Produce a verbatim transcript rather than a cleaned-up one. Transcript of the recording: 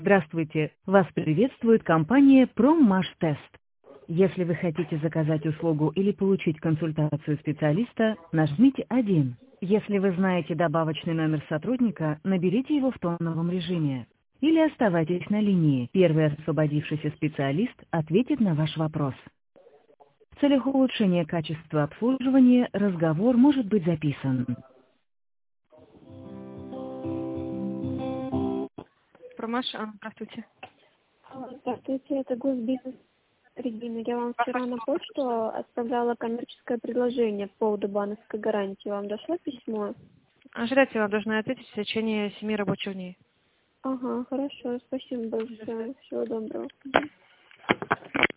Здравствуйте! Вас приветствует компания ProMashTest. Если вы хотите заказать услугу или получить консультацию специалиста, нажмите один. Если вы знаете добавочный номер сотрудника, наберите его в тоновом режиме. Или оставайтесь на линии. Первый освободившийся специалист ответит на ваш вопрос. В целях улучшения качества обслуживания разговор может быть записан. Промаш, а, здравствуйте. Здравствуйте, это Госбизнес Регина. Я вам вчера на почту отправляла коммерческое предложение по поводу банковской гарантии. Вам дошло письмо? Ожидайте, вам должны ответить в течение семи рабочих дней. Ага, хорошо, спасибо большое. Всего доброго.